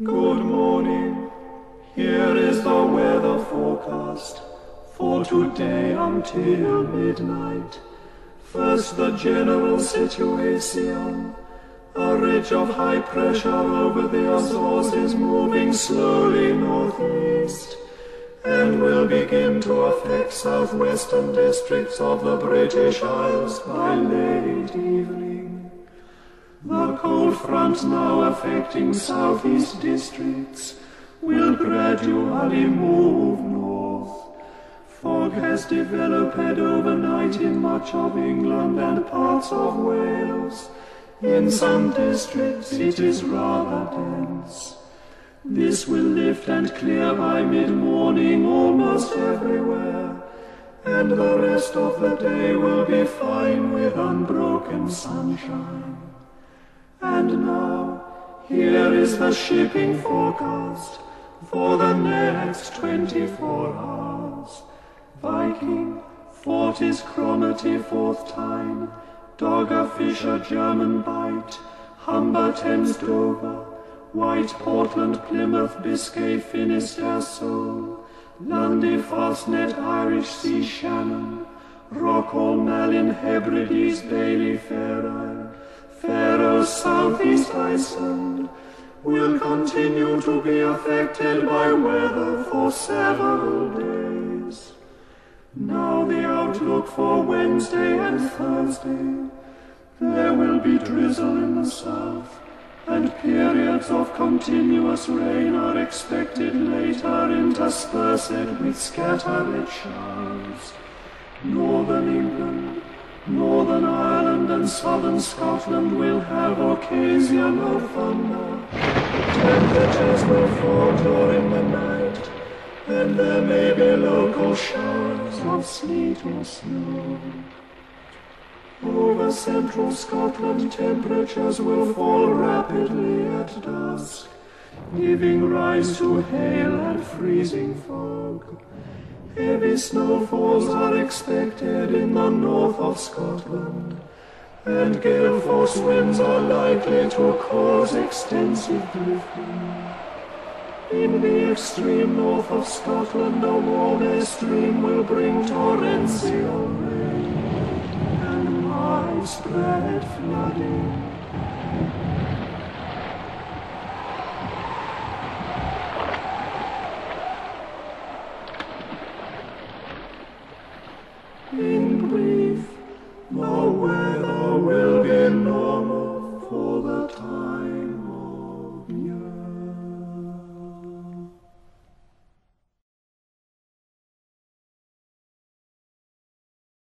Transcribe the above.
Good morning. Here is the weather forecast for today until midnight. First, the general situation. A ridge of high pressure over the Azores is moving slowly northeast and will begin to affect southwestern districts of the British Isles by late evening. The cold front now affecting southeast districts will gradually move north. Fog has developed overnight in much of England and parts of Wales. In some districts it is rather dense. This will lift and clear by mid-morning almost everywhere, and the rest of the day will be fine with unbroken sunshine. And now, here is the shipping forecast for the next 24 hours. Viking, Fortis Cromarty, 4th time, Dogger Fisher, German Bight, Humber, Thames, Dover, White, Portland, Plymouth, Biscay, Finisterre, Seoul, Lundy, Fastnet, Irish Sea, Shannon, Rockall, Malin, Hebrides, Bailey, Fair Isle, Faroe, Southeast Iceland, will continue to be affected by weather for several days. Now the outlook for Wednesday and Thursday. There will be drizzle in the south, and periods of continuous rain are expected later, interspersed with scattered showers. Northern England, Northern Ireland and southern Scotland will have occasional thunder. Temperatures will fall during the night, and there may be local showers of sleet or snow. Over central Scotland, temperatures will fall rapidly at dusk, giving rise to hail and freezing fog. Heavy snowfalls are expected in the north of Scotland, and gale force winds are likely to cause extensive drifting. In the extreme north of Scotland, a warm stream will bring torrential rain and widespread flooding.